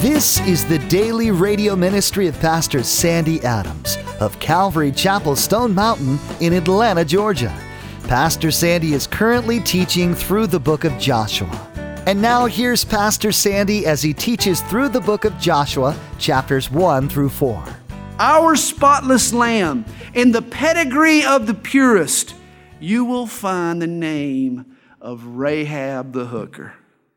This is the daily radio ministry of Pastor Sandy Adams of Calvary Chapel, Stone Mountain in Atlanta, Georgia. Pastor Sandy is currently teaching through the book of Joshua. And now here's Pastor Sandy as he teaches through the book of Joshua, chapters 1 through 4. Our spotless lamb, in the pedigree of the purest, you will find the name of Rahab the hooker.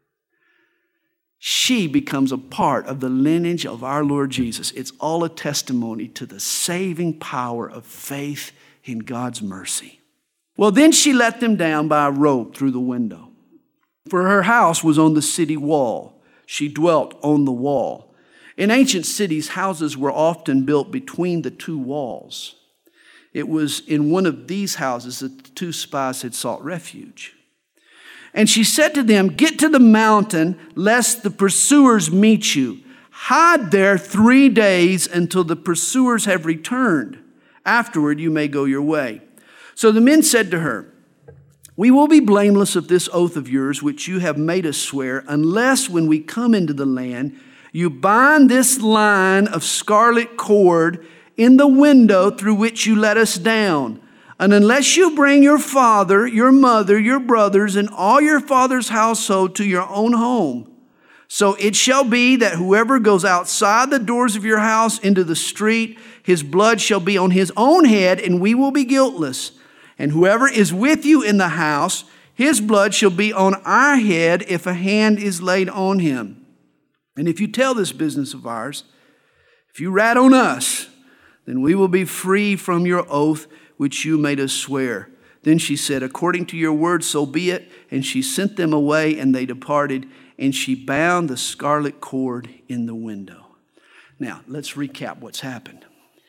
She becomes a part of the lineage of our Lord Jesus. It's all a testimony to the saving power of faith in God's mercy. Well, then she let them down by a rope through the window. For her house was on the city wall. She dwelt on the wall. In ancient cities, houses were often built between the two walls. It was in one of these houses that the two spies had sought refuge. And she said to them, "Get to the mountain, lest the pursuers meet you. Hide there 3 days until the pursuers have returned. Afterward, you may go your way." So the men said to her, "We will be blameless of this oath of yours, which you have made us swear, unless when we come into the land, you bind this line of scarlet cord in the window through which you let us down. And unless you bring your father, your mother, your brothers, and all your father's household to your own home. So it shall be that whoever goes outside the doors of your house into the street, his blood shall be on his own head, and we will be guiltless. And whoever is with you in the house, his blood shall be on our head if a hand is laid on him. And if you tell this business of ours, if you rat on us, then we will be free from your oath which you made us swear." Then she said, "According to your word, so be it." And she sent them away, and they departed, and she bound the scarlet cord in the window. Now, let's recap what's happened.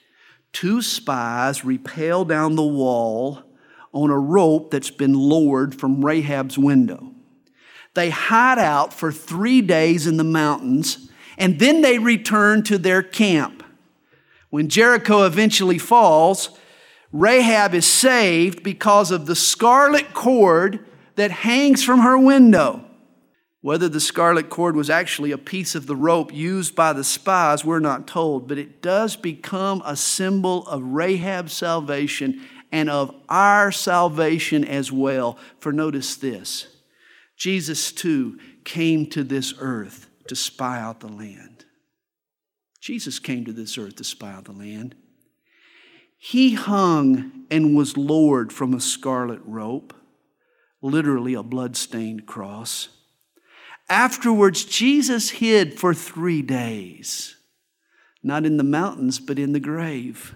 2 spies rappel down the wall on a rope that's been lowered from Rahab's window. They hide out for 3 days in the mountains, and then they return to their camp. When Jericho eventually falls, Rahab is saved because of the scarlet cord that hangs from her window. Whether the scarlet cord was actually a piece of the rope used by the spies, we're not told, but it does become a symbol of Rahab's salvation and of our salvation as well. For notice this, Jesus too came to this earth to spy out the land. Jesus came to this earth to spy out the land. He hung and was lowered from a scarlet rope, literally a blood-stained cross. Afterwards, Jesus hid for 3 days, not in the mountains, but in the grave.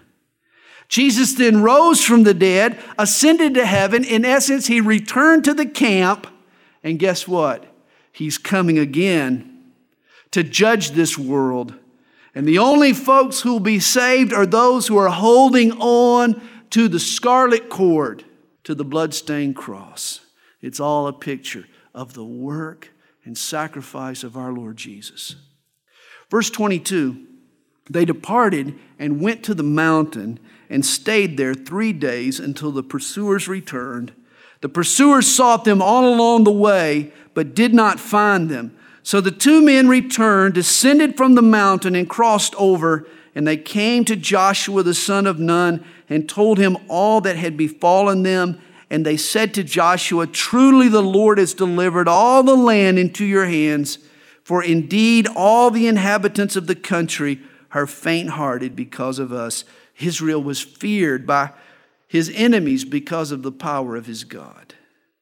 Jesus then rose from the dead, ascended to heaven. In essence, he returned to the camp, and guess what? He's coming again to judge this world. And the only folks who will be saved are those who are holding on to the scarlet cord, to the bloodstained cross. It's all a picture of the work and sacrifice of our Lord Jesus. Verse 22, they departed and went to the mountain and stayed there 3 days until the pursuers returned. The pursuers sought them all along the way, but did not find them. So the 2 men returned, descended from the mountain, and crossed over. And they came to Joshua the son of Nun and told him all that had befallen them. And they said to Joshua, "Truly the Lord has delivered all the land into your hands. For indeed all the inhabitants of the country are faint-hearted because of us." Israel was feared by his enemies because of the power of his God.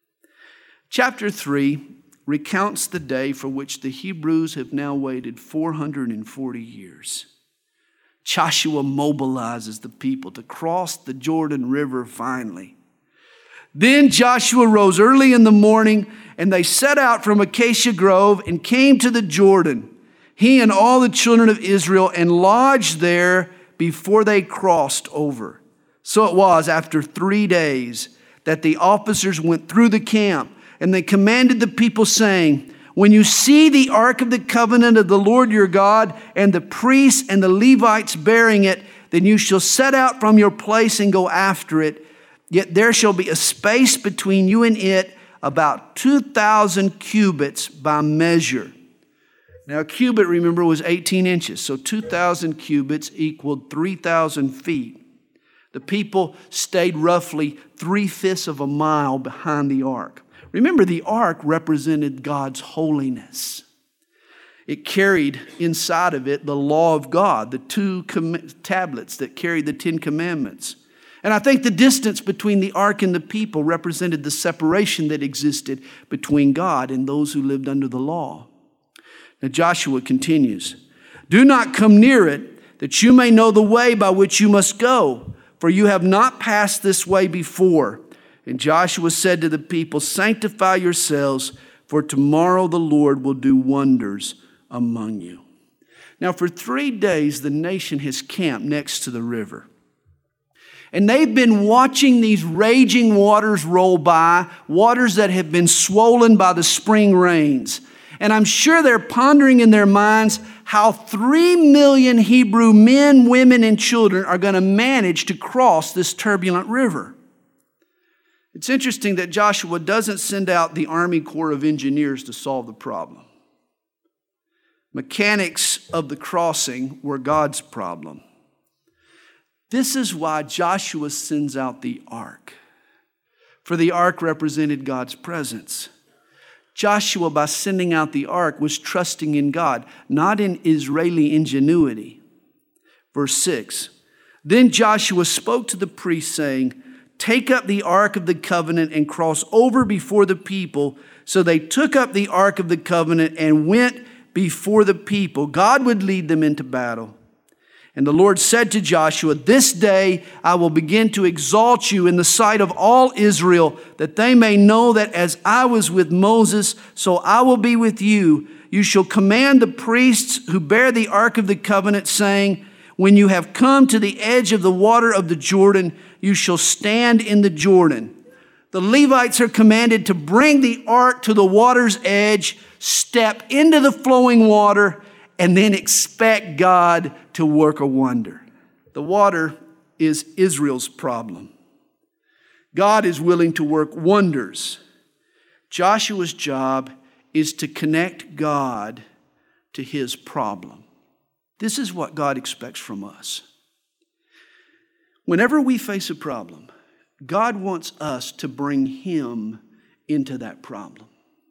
Chapter 3 recounts the day for which the Hebrews have now waited 440 years. Joshua mobilizes the people to cross the Jordan River finally. Then Joshua rose early in the morning, and they set out from Acacia Grove and came to the Jordan, he and all the children of Israel, and lodged there before they crossed over. So it was after 3 days that the officers went through the camp, and they commanded the people, saying, "When you see the ark of the covenant of the Lord your God and the priests and the Levites bearing it, then you shall set out from your place and go after it. Yet there shall be a space between you and it, about 2,000 cubits by measure. Now, a cubit, remember, was 18 inches. So 2,000 cubits equaled 3,000 feet. The people stayed roughly 3/5 of a mile behind the ark. Remember, the ark represented God's holiness. It carried inside of it the law of God, the two tablets that carried the 10 commandments. And I think the distance between the ark and the people represented the separation that existed between God and those who lived under the law. Now Joshua continues, "Do not come near it, that you may know the way by which you must go, for you have not passed this way before." And Joshua said to the people, "Sanctify yourselves, for tomorrow the Lord will do wonders among you." Now for 3 days the nation has camped next to the river. And they've been watching these raging waters roll by, waters that have been swollen by the spring rains. And I'm sure they're pondering in their minds how 3 million Hebrew men, women, and children are going to manage to cross this turbulent river. It's interesting that Joshua doesn't send out the Army Corps of Engineers to solve the problem. Mechanics of the crossing were God's problem. This is why Joshua sends out the ark. For the ark represented God's presence. Joshua, by sending out the ark, was trusting in God, not in Israeli ingenuity. Verse 6, "Then Joshua spoke to the priests, saying, 'Take up the ark of the covenant and cross over before the people.' So they took up the ark of the covenant and went before the people." God would lead them into battle. And the Lord said to Joshua, "This day I will begin to exalt you in the sight of all Israel, that they may know that as I was with Moses, so I will be with you. You shall command the priests who bear the ark of the covenant, saying, 'When you have come to the edge of the water of the Jordan, you shall stand in the Jordan.'" The Levites are commanded to bring the ark to the water's edge, step into the flowing water, and then expect God to work a wonder. The water is Israel's problem. God is willing to work wonders. Joshua's job is to connect God to his problem. This is what God expects from us. Whenever we face a problem, God wants us to bring him into that problem.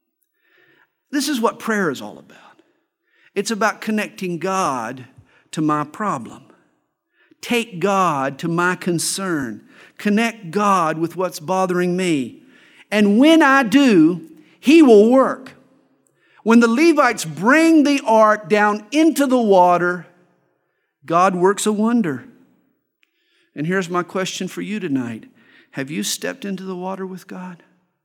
This is what prayer is all about. It's about connecting God to my problem. Take God to my concern. Connect God with what's bothering me. And when I do, he will work. When the Levites bring the ark down into the water, God works a wonder. And here's my question for you tonight. Have you stepped into the water with God?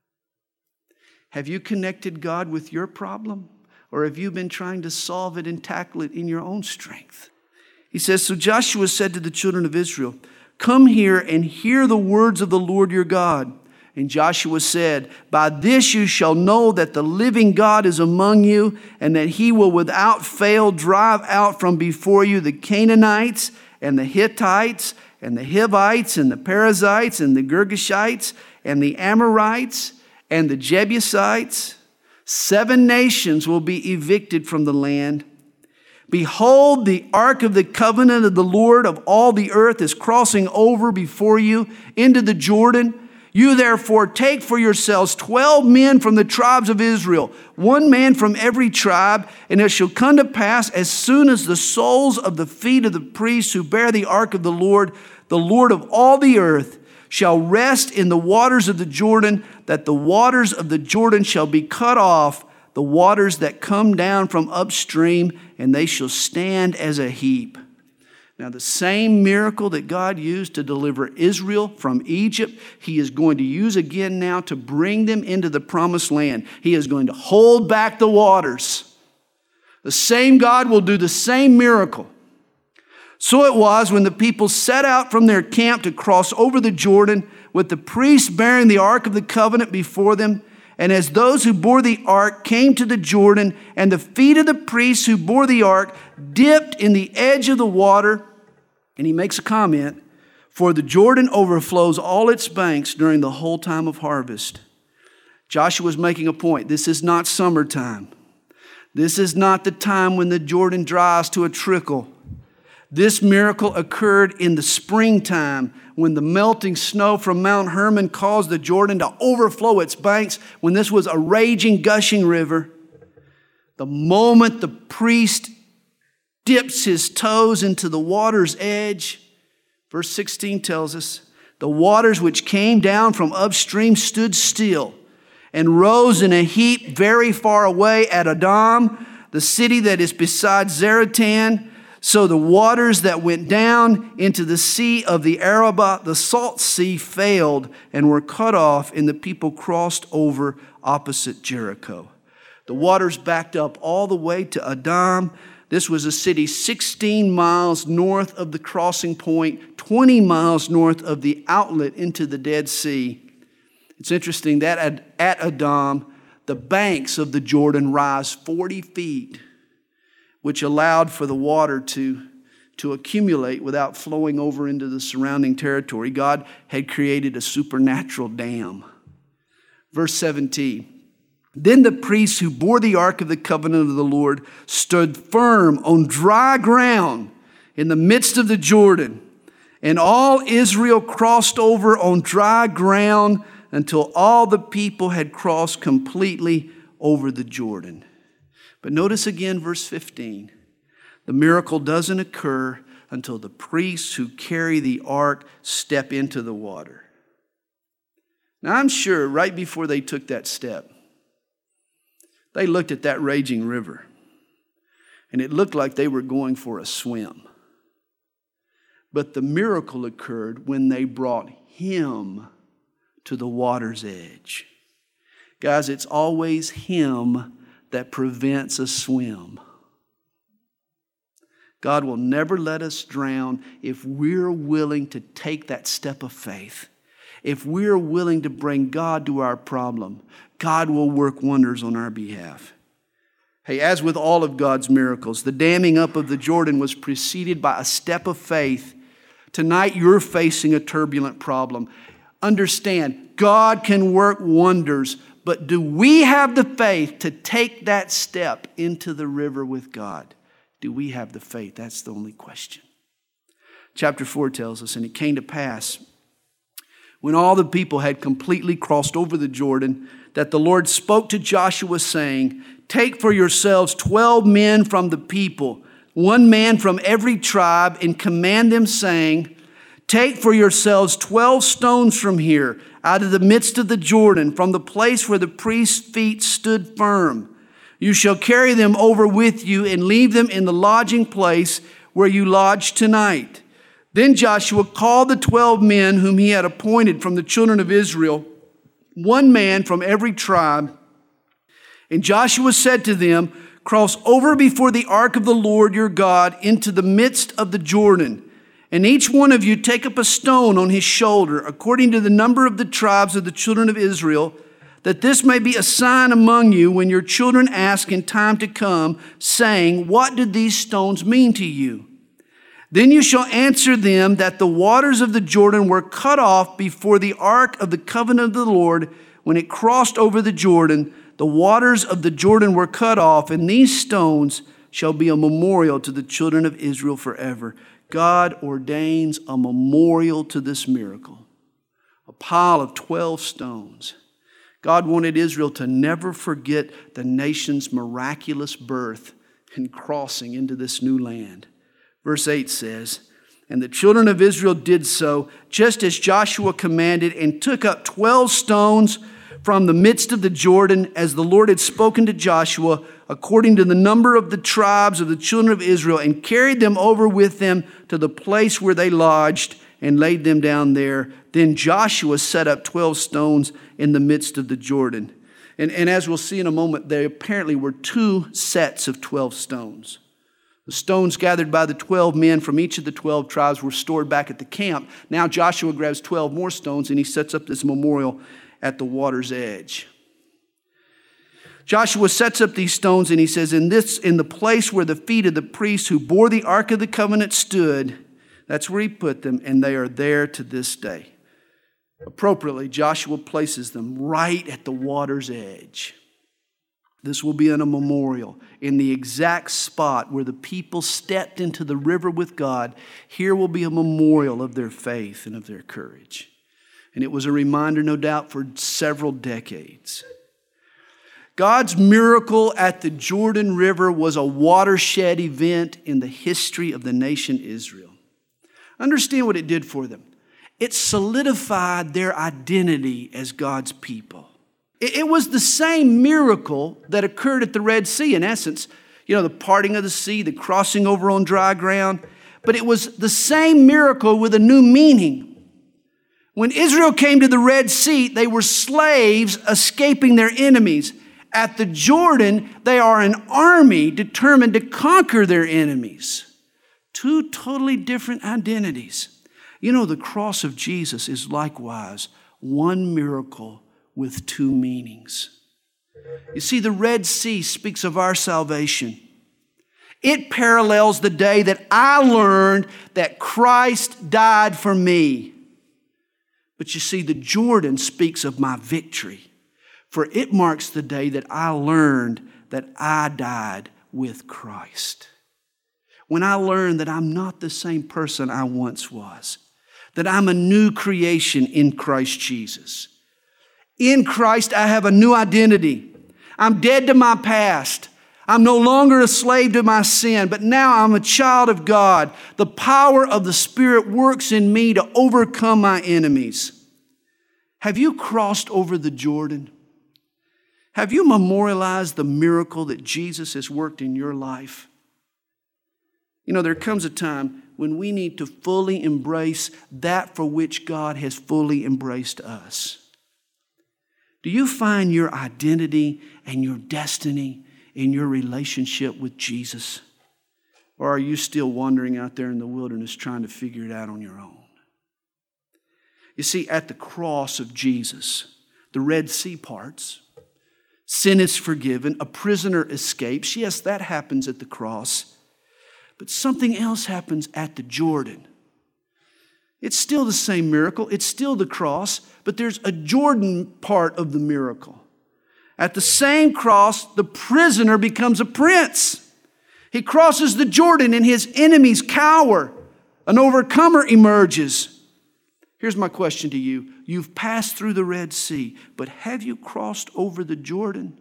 Have you connected God with your problem? Or have you been trying to solve it and tackle it in your own strength? He says, "So Joshua said to the children of Israel, 'Come here and hear the words of the Lord your God.' And Joshua said, 'By this you shall know that the living God is among you, and that he will without fail drive out from before you the Canaanites and the Hittites and the Hivites and the Perizzites and the Girgashites and the Amorites and the Jebusites. 7 nations will be evicted from the land. Behold, the ark of the covenant of the Lord of all the earth is crossing over before you into the Jordan. You therefore take for yourselves 12 men from the tribes of Israel, 1 man from every tribe, and it shall come to pass as soon as the soles of the feet of the priests who bear the ark of the Lord of all the earth, shall rest in the waters of the Jordan, that the waters of the Jordan shall be cut off, the waters that come down from upstream, and they shall stand as a heap." Now, the same miracle that God used to deliver Israel from Egypt, he is going to use again now to bring them into the promised land. He is going to hold back the waters. The same God will do the same miracle. So it was when the people set out from their camp to cross over the Jordan, with the priests bearing the ark of the covenant before them. And as those who bore the ark came to the Jordan, and the feet of the priests who bore the ark dipped in the edge of the water, and he makes a comment, "For the Jordan overflows all its banks during the whole time of harvest." Joshua is making a point. This is not summertime. This is not the time when the Jordan dries to a trickle. This miracle occurred in the springtime when the melting snow from Mount Hermon caused the Jordan to overflow its banks, when this was a raging, gushing river. The moment the priest dips his toes into the water's edge, verse 16 tells us, the waters which came down from upstream stood still and rose in a heap very far away at Adam, the city that is beside Zaratan. So the waters that went down into the sea of the Arabah, the salt sea, failed and were cut off, and the people crossed over opposite Jericho. The waters backed up all the way to Adam. This was a city 16 miles north of the crossing point, 20 miles north of the outlet into the Dead Sea. It's interesting that at Adam, the banks of the Jordan rise 40 feet, which allowed for the water to accumulate without flowing over into the surrounding territory. God had created a supernatural dam. Verse 17, then the priests who bore the ark of the covenant of the Lord stood firm on dry ground in the midst of the Jordan, and all Israel crossed over on dry ground until all the people had crossed completely over the Jordan. But notice again verse 15. The miracle doesn't occur until the priests who carry the ark step into the water. Now I'm sure right before they took that step, they looked at that raging river, and it looked like they were going for a swim. But the miracle occurred when they brought him to the water's edge. Guys, it's always him that prevents a swim. God will never let us drown if we're willing to take that step of faith. If we're willing to bring God to our problem, God will work wonders on our behalf. Hey, as with all of God's miracles, the damming up of the Jordan was preceded by a step of faith. Tonight, you're facing a turbulent problem. Understand, God can work wonders, but do we have the faith to take that step into the river with God? Do we have the faith? That's the only question. Chapter 4 tells us, and it came to pass, when all the people had completely crossed over the Jordan, that the Lord spoke to Joshua, saying, take for yourselves 12 men from the people, one man from every tribe, and command them, saying, take for yourselves 12 stones from here, out of the midst of the Jordan, from the place where the priest's feet stood firm. You shall carry them over with you and leave them in the lodging place where you lodge tonight. Then Joshua called the 12 men whom he had appointed from the children of Israel, one man from every tribe. And Joshua said to them, cross over before the ark of the Lord your God into the midst of the Jordan. And each one of you take up a stone on his shoulder, according to the number of the tribes of the children of Israel, that this may be a sign among you when your children ask in time to come, saying, what do these stones mean to you? Then you shall answer them that the waters of the Jordan were cut off before the ark of the covenant of the Lord when it crossed over the Jordan. The waters of the Jordan were cut off, and these stones shall be a memorial to the children of Israel forever. God ordains a memorial to this miracle, a pile of 12 stones. God wanted Israel to never forget the nation's miraculous birth and crossing into this new land. Verse 8 says, and the children of Israel did so, just as Joshua commanded, and took up 12 stones from the midst of the Jordan, as the Lord had spoken to Joshua, according to the number of the tribes of the children of Israel, and carried them over with them to the place where they lodged, and laid them down there. Then Joshua set up 12 stones in the midst of the Jordan. And as we'll see in a moment, there apparently were 2 sets of 12 stones. The stones gathered by the 12 men from each of the 12 tribes were stored back at the camp. Now Joshua grabs 12 more stones and he sets up this memorial at the water's edge. Joshua sets up these stones and he says, in the place where the feet of the priests who bore the Ark of the Covenant stood, that's where he put them, and they are there to this day. Appropriately, Joshua places them right at the water's edge. This will be in a memorial in the exact spot where the people stepped into the river with God. Here will be a memorial of their faith and of their courage. And it was a reminder, no doubt, for several decades. God's miracle at the Jordan River was a watershed event in the history of the nation Israel. Understand what it did for them. It solidified their identity as God's people. It was the same miracle that occurred at the Red Sea, in essence. You know, the parting of the sea, the crossing over on dry ground. But it was the same miracle with a new meaning. When Israel came to the Red Sea, they were slaves escaping their enemies. At the Jordan, they are an army determined to conquer their enemies. Two totally different identities. You know, the cross of Jesus is likewise one miracle with two meanings. You see, the Red Sea speaks of our salvation. It parallels the day that I learned that Christ died for me. But you see, the Jordan speaks of my victory, for it marks the day that I learned that I died with Christ. When I learned that I'm not the same person I once was, that I'm a new creation in Christ Jesus. In Christ, I have a new identity. I'm dead to my past. I'm no longer a slave to my sin, but now I'm a child of God. The power of the Spirit works in me to overcome my enemies. Have you crossed over the Jordan? Have you memorialized the miracle that Jesus has worked in your life? You know, there comes a time when we need to fully embrace that for which God has fully embraced us. Do you find your identity and your destiny in your relationship with Jesus? Or are you still wandering out there in the wilderness trying to figure it out on your own? You see, at the cross of Jesus, the Red Sea parts, sin is forgiven, a prisoner escapes. Yes, that happens at the cross. But something else happens at the Jordan. It's still the same miracle. It's still the cross, but there's a Jordan part of the miracle. At the same cross, the prisoner becomes a prince. He crosses the Jordan and his enemies cower. An overcomer emerges. Here's my question to you. You've passed through the Red Sea, but have you crossed over the Jordan?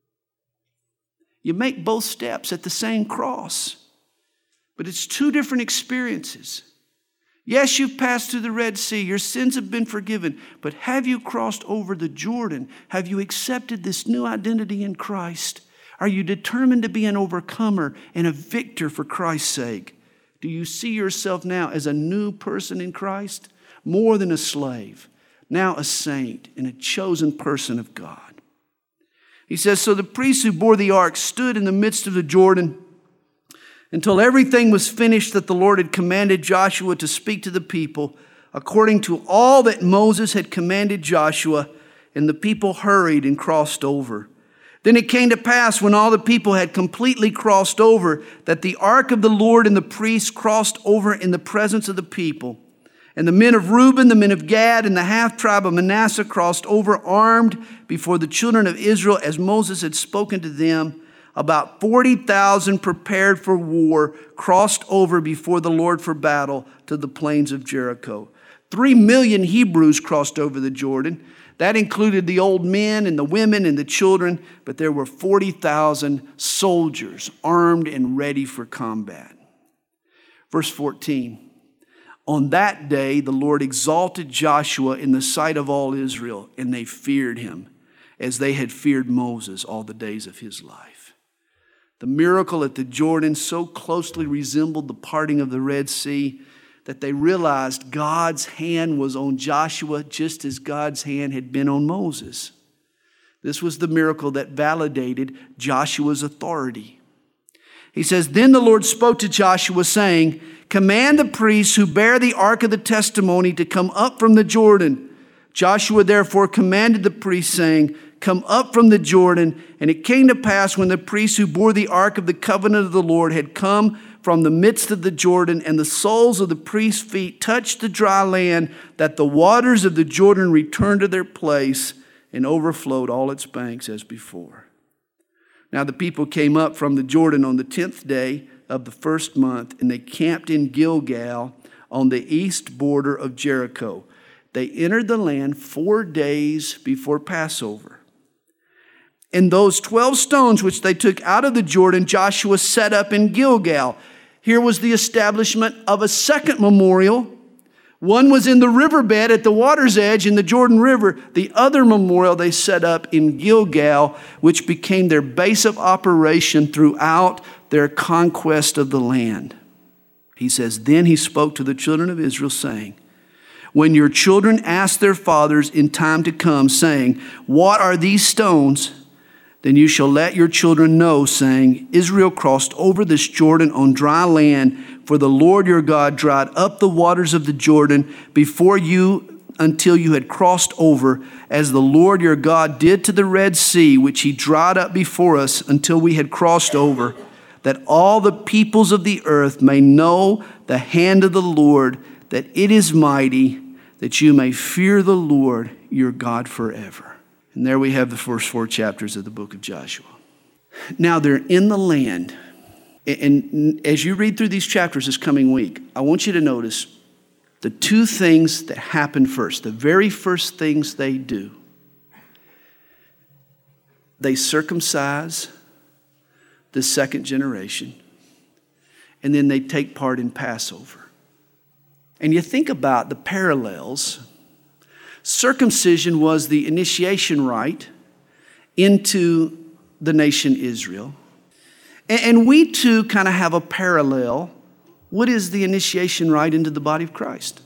You make both steps at the same cross, but it's two different experiences. Yes, you've passed through the Red Sea. Your sins have been forgiven. But have you crossed over the Jordan? Have you accepted this new identity in Christ? Are you determined to be an overcomer and a victor for Christ's sake? Do you see yourself now as a new person in Christ? More than a slave, now a saint and a chosen person of God. He says, so the priests who bore the ark stood in the midst of the Jordan until everything was finished that the Lord had commanded Joshua to speak to the people, according to all that Moses had commanded Joshua, and the people hurried and crossed over. Then it came to pass, when all the people had completely crossed over, that the ark of the Lord and the priests crossed over in the presence of the people. And the men of Reuben, the men of Gad, and the half-tribe of Manasseh crossed over armed before the children of Israel, as Moses had spoken to them. About 40,000 prepared for war crossed over before the Lord for battle to the plains of Jericho. 3 million Hebrews crossed over the Jordan. That included the old men and the women and the children, but there were 40,000 soldiers armed and ready for combat. Verse 14, on that day the Lord exalted Joshua in the sight of all Israel, and they feared him as they had feared Moses all the days of his life. The miracle at the Jordan so closely resembled the parting of the Red Sea that they realized God's hand was on Joshua just as God's hand had been on Moses. This was the miracle that validated Joshua's authority. He says, then the Lord spoke to Joshua, saying, command the priests who bear the ark of the testimony to come up from the Jordan. Joshua therefore commanded the priests, saying, come up from the Jordan. And it came to pass, when the priests who bore the ark of the covenant of the Lord had come from the midst of the Jordan, and the soles of the priests' feet touched the dry land, that the waters of the Jordan returned to their place and overflowed all its banks as before. Now the people came up from the Jordan on the 10th day of the first month, and they camped in Gilgal on the east border of Jericho. They entered the land 4 days before Passover. And those 12 stones which they took out of the Jordan, Joshua set up in Gilgal. Here was the establishment of a second memorial. One was in the riverbed at the water's edge in the Jordan River. The other memorial they set up in Gilgal, which became their base of operation throughout their conquest of the land. He says, then he spoke to the children of Israel, saying, when your children ask their fathers in time to come, saying, what are these stones? Then you shall let your children know, saying, Israel crossed over this Jordan on dry land, for the Lord your God dried up the waters of the Jordan before you until you had crossed over, as the Lord your God did to the Red Sea, which he dried up before us until we had crossed over, that all the peoples of the earth may know the hand of the Lord, that it is mighty, that you may fear the Lord your God forever. And there we have the first 4 chapters of the book of Joshua. Now they're in the land. And as you read through these chapters this coming week, I want you to notice the 2 things that happen first. The very first things they do. They circumcise the second generation. And then they take part in Passover. And you think about the parallels. Circumcision was the initiation rite into the nation Israel. And we too kind of have a parallel. What is the initiation rite into the body of Christ?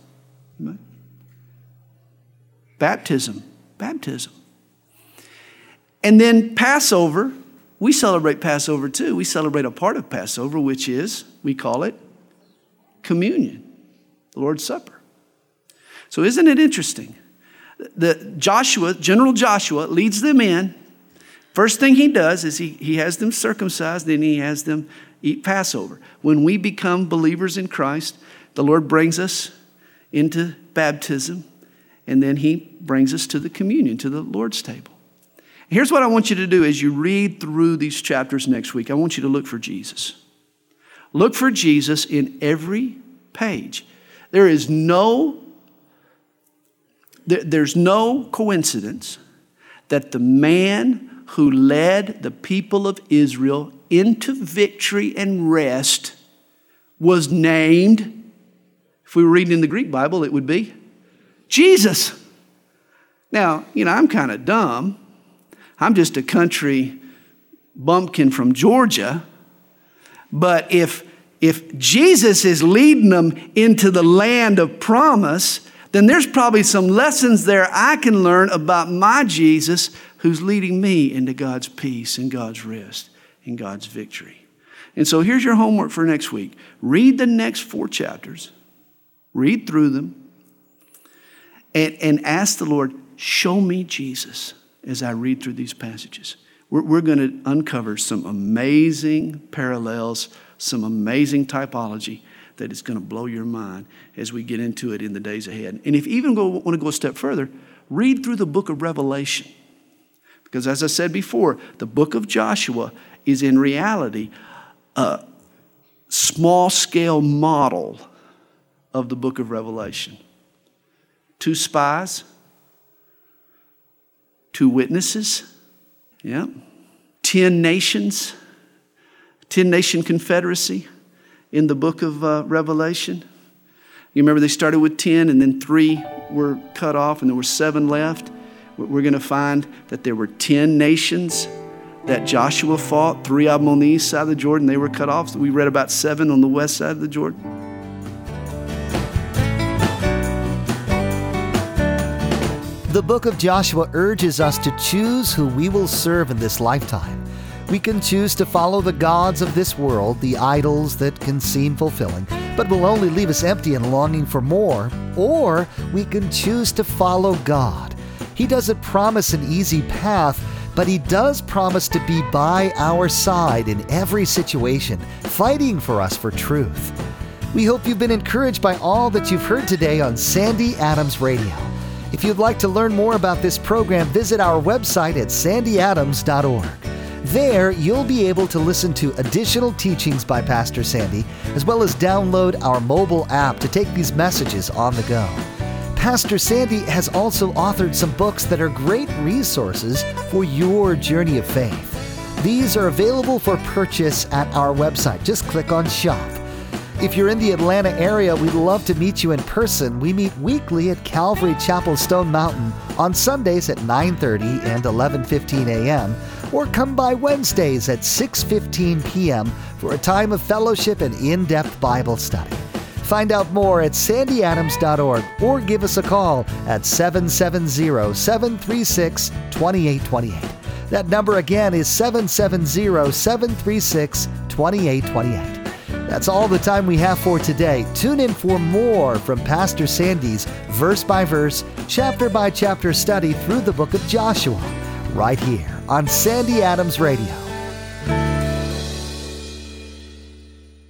Baptism. Baptism. And then Passover. We celebrate Passover too. We celebrate a part of Passover, which is, we call it communion, the Lord's Supper. So isn't it interesting? General Joshua leads them in. First thing he does is he has them circumcised, then he has them eat Passover. When we become believers in Christ, the Lord brings us into baptism, and then he brings us to the communion, to the Lord's table. Here's what I want you to do as you read through these chapters next week. I want you to look for Jesus. Look for Jesus in every page. There's no coincidence that the man who led the people of Israel into victory and rest was named, if we were reading in the Greek Bible, it would be Jesus. Now, I'm kind of dumb. I'm just a country bumpkin from Georgia. But if Jesus is leading them into the land of promise, then there's probably some lessons there I can learn about my Jesus who's leading me into God's peace and God's rest and God's victory. And so here's your homework for next week. Read the next 4 chapters. Read through them. And ask the Lord, show me Jesus as I read through these passages. We're going to uncover some amazing parallels, some amazing typology that is going to blow your mind as we get into it in the days ahead. And if you even want to go a step further, read through the book of Revelation. Because as I said before, the book of Joshua is in reality a small-scale model of the book of Revelation. 2 spies, 2 witnesses, 10 nations, 10-nation confederacy in the book of Revelation. You remember they started with 10 and then 3 were cut off and there were 7 left. We're going to find that there were 10 nations that Joshua fought, 3 of them on the east side of the Jordan. They were cut off. So we read about 7 on the west side of the Jordan. The book of Joshua urges us to choose who we will serve in this lifetime. We can choose to follow the gods of this world, the idols that can seem fulfilling, but will only leave us empty and longing for more. Or we can choose to follow God. He doesn't promise an easy path, but He does promise to be by our side in every situation, fighting for us for truth. We hope you've been encouraged by all that you've heard today on Sandy Adams Radio. If you'd like to learn more about this program, visit our website at sandyadams.org. There, you'll be able to listen to additional teachings by Pastor Sandy, as well as download our mobile app to take these messages on the go. Pastor Sandy has also authored some books that are great resources for your journey of faith. These are available for purchase at our website. Just click on Shop. If you're in the Atlanta area, we'd love to meet you in person. We meet weekly at Calvary Chapel Stone Mountain on Sundays at 9:30 and 11:15 a.m., or come by Wednesdays at 6:15 p.m. for a time of fellowship and in-depth Bible study. Find out more at sandyadams.org or give us a call at 770-736-2828. That number again is 770-736-2828. That's all the time we have for today. Tune in for more from Pastor Sandy's verse-by-verse, chapter-by-chapter study through the book of Joshua, right here on Sandy Adams Radio.